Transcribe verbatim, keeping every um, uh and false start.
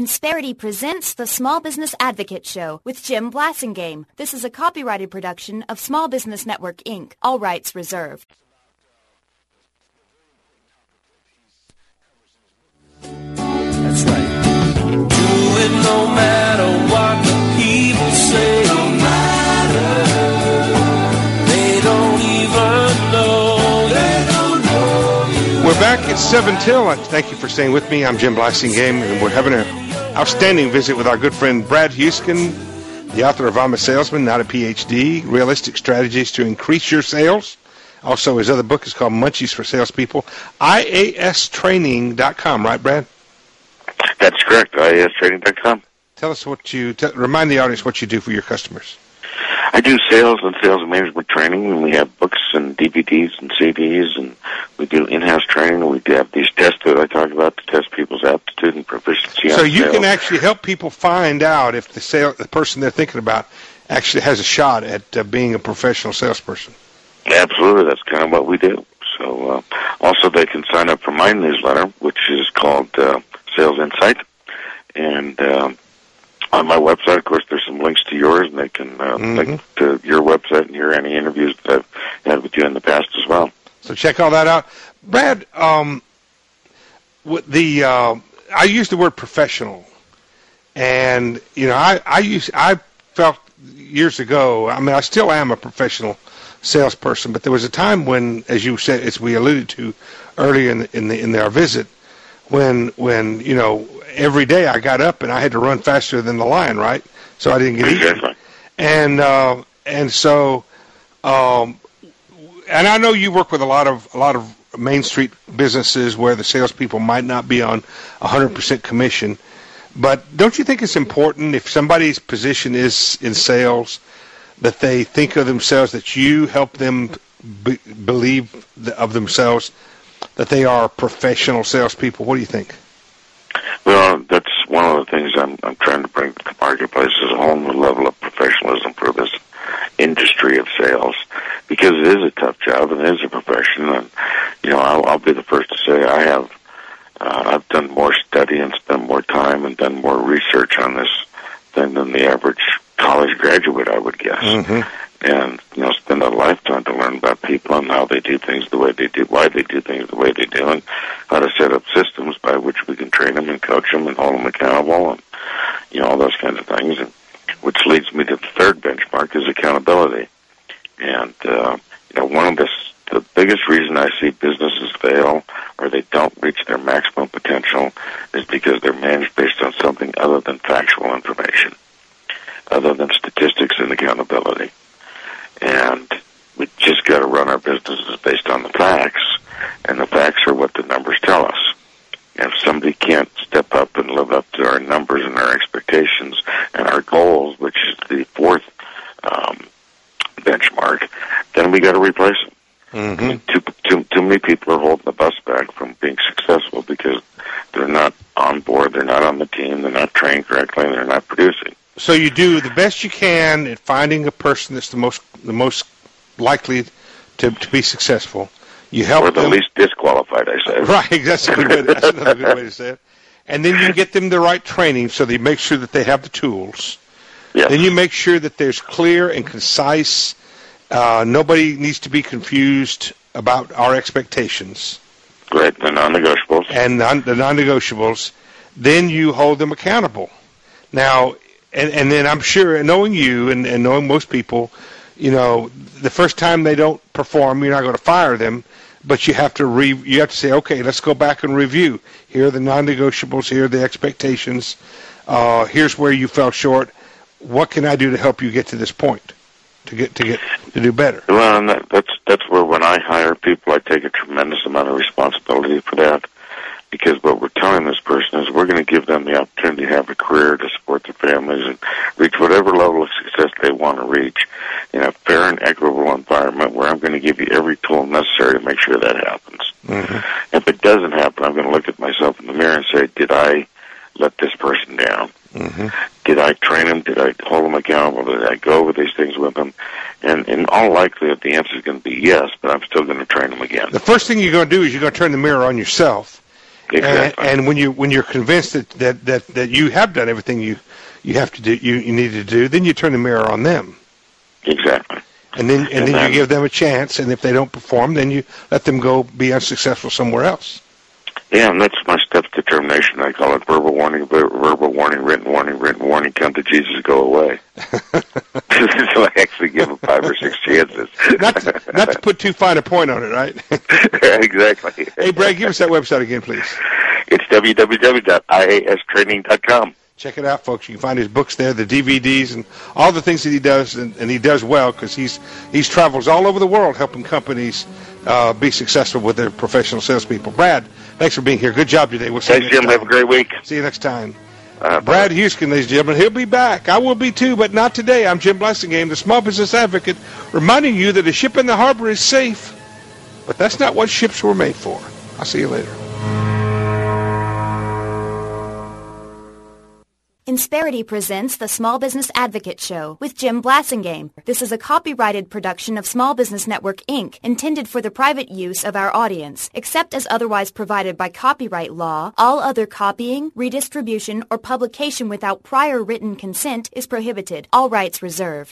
Insperity presents the Small Business Advocate Show with Jim Blasingame. This is a copyrighted production of Small Business Network, Incorporated. All rights reserved. That's right. Do it no matter what the people say. No matter. They don't even know. They don't know you. We're back at seven till. Thank you for staying with me. I'm Jim Blasingame, and we're having an outstanding visit with our good friend Brad Huesken, the author of I'm a Salesman, Not a P H D, Realistic Strategies to Increase Your Sales. Also, his other book is called Munchies for Salespeople. I A S training dot com, right, Brad? That's correct, I A S training dot com. Tell us what you, t- remind the audience what you do for your customers. I do sales and sales management training, and we have books and D V Ds and C Ds, and we do in-house training, and we do have these tests that I talk about to test people's aptitude and proficiency. So on you sales. can actually help people find out if the sale, the person they're thinking about actually has a shot at uh, being a professional salesperson. Absolutely, that's kind of what we do. So uh, also they can sign up for my newsletter, which is called uh, Sales Insight, and um, on my website, of course, there's some links to yours, and they can uh, mm-hmm. link to your website and hear any interviews that I've had with you in the past as well. So check all that out. Brad, um, with the uh, I use the word professional, and you know, I I use I felt years ago. I mean, I still am a professional salesperson, but there was a time when, as you said, as we alluded to earlier in the, in, the, in our visit, when when you know every day I got up and I had to run faster than the lion, right? So I didn't get eaten. And uh, and so, um, and I know you work with a lot of a lot of Main Street businesses where the salespeople might not be on one hundred percent commission, but don't you think it's important if somebody's position is in sales that they think of themselves, that you help them be, believe the, of themselves that they are professional salespeople? What do you think? Well, that's one of the things I'm, I'm trying to bring to the marketplace is a whole new level of professionalism for this industry of sales, because it is a tough job and it is a profession. And you know, I'll, I'll be the first to say I have uh, I've done more study and spent more time and done more research on this thing than the average college graduate, I would guess. Mm-hmm. And, you know, spend a lifetime to learn about people and how they do things the way they do, why they do things the way they do, and how to set up systems by which we can train them and coach them and hold them accountable and, you know, all those kinds of things. And which leads me to the third benchmark is accountability. And, uh, you know, one of the, the biggest reason I see businesses fail or they don't reach their maximum potential is because they're managed based on something other than factual information, other than statistics and accountability. And we just got to run our businesses based on the facts, and the facts are what the numbers tell us. And if somebody can't step up and live up to our numbers and our expectations and our goals, which is the fourth um, benchmark, then we got to replace them. Mm-hmm. I mean, too, too, too many people are holding the bus back from being successful because they're not on board, they're not on the team, they're not trained correctly, and they're not producing. So you do the best you can at finding a person that's the most the most likely to, to be successful. You help or the them. least disqualified, I say. Right, that's a good way. That's another good way to say it. And then you get them the right training, so they make sure that they have the tools. Yes. Then you make sure that there's clear and concise. Uh, nobody needs to be confused about our expectations. Great, the non-negotiables. And non, the non-negotiables. Then you hold them accountable. Now, and, and then I'm sure, knowing you and, and knowing most people, you know, the first time they don't perform, you're not going to fire them, but you have to re, you have to say, okay, let's go back and review. Here are the non-negotiables. Here are the expectations. Uh, here's where you fell short. What can I do to help you get to this point, to get to get to do better? Well, and that, that's that's where when I hire people, I take a tremendous amount of responsibility for that, because what we're telling this person is we're going to give them the opportunity to have a career, to support their families, and reach whatever level of success they want to reach in a fair and equitable environment where I'm going to give you every tool necessary to make sure that happens. Mm-hmm. If it doesn't happen, I'm going to look at myself in the mirror and say, did I let this person down? Mm-hmm. Did I train them? Did I hold them accountable? Did I go over these things with them? And in all likelihood, the answer is going to be yes, but I'm still going to train them again. The first thing you're going to do is you're going to turn the mirror on yourself, Exactly. And, and when you when you're convinced that, that, that, that you have done everything you you have to do you, you need to do, then you turn the mirror on them. Exactly. And then and, and then, then you give them a chance, and if they don't perform, then you let them go be unsuccessful somewhere else. Yeah, and that's my step determination. I call it verbal warning, ver- verbal warning, written warning, written warning, come to Jesus, go away. So I actually give them five or six chances. not, to, not to put too fine a point on it, right? Exactly. Hey, Brad, give us that website again, please. It's w w w dot i a s training dot com. Check it out, folks. You can find his books there, the D V Ds, and all the things that he does, and, and he does well because he's he's travels all over the world helping companies uh, be successful with their professional salespeople. Brad, thanks for being here. Good job today. We'll see Thanks, you next Jim. time. Have a great week. See you next time. Uh, Brad Hueskin, ladies and gentlemen. He'll be back. I will be too, but not today. I'm Jim Blessingame, the Small Business Advocate, reminding you that a ship in the harbor is safe, but that's not what ships were made for. I'll see you later. Insperity presents the Small Business Advocate Show with Jim Blassingame. This is a copyrighted production of Small Business Network, Incorporated, intended for the private use of our audience. Except as otherwise provided by copyright law, all other copying, redistribution, or publication without prior written consent is prohibited. All rights reserved.